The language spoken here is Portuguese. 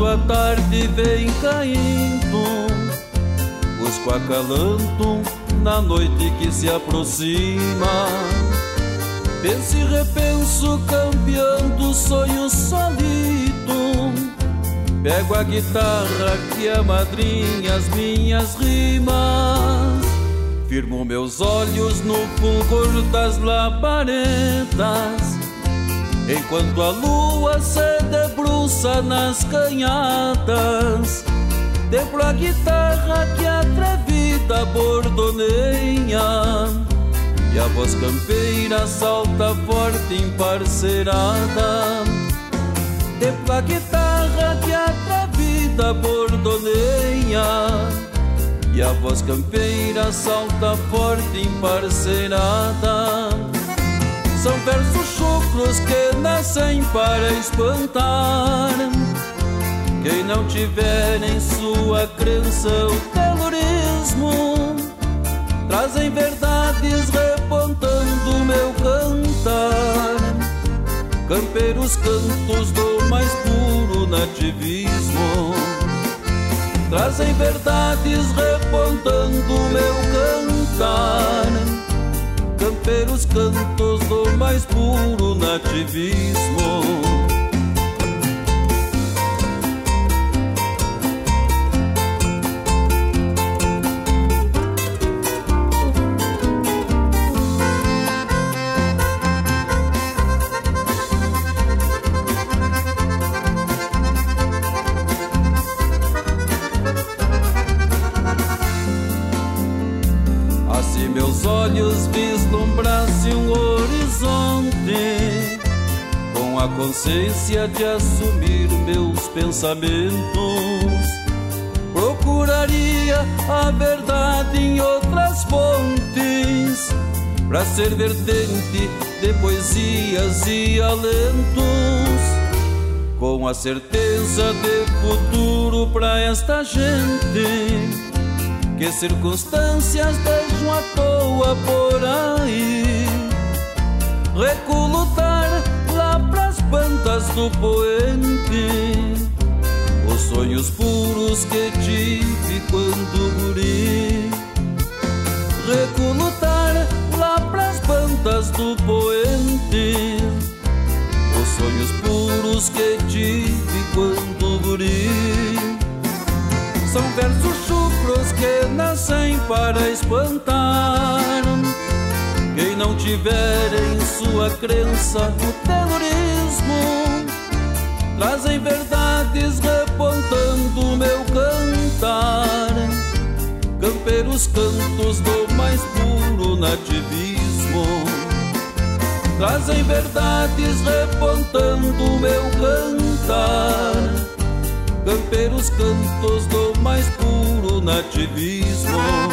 a tarde vem caindo, busco acalanto na noite que se aproxima. Penso e repenso, campeando sonhos solito. Pego a guitarra que amadrinha as minhas rimas. Firmo meus olhos no fulgor das labaredas, enquanto a lua se debruça nas canhadas. Debro a guitarra que atrevida bordoneia, e a voz campeira salta forte emparcerada. Debro a guitarra que atrevida bordoneia, e a voz campeira salta forte emparcerada. São versos chucros que nascem para espantar quem não tiver em sua crença o telurismo. Trazem verdades repontando meu cantar, campeiros cantos do mais puro nativismo. Trazem verdades repontando meu cantar, campeiros cantos do mais puro nativismo. Meus olhos vislumbrassem um horizonte, com a consciência de assumir meus pensamentos, procuraria a verdade em outras fontes, pra ser vertente de poesias e alentos, com a certeza de futuro pra esta gente que circunstâncias deixam à toa por aí. Recolutar lá pras bandas do poente os sonhos puros que tive quando guri. Recolutar lá pras bandas do poente os sonhos puros que tive quando guri. São versos chucros que nascem para espantar quem não tiver em sua crença o telurismo. Trazem verdades repontando meu cantar, campeiros cantos do mais puro nativismo. Trazem verdades repontando meu cantar, campeiros cantos do mais puro nativismo.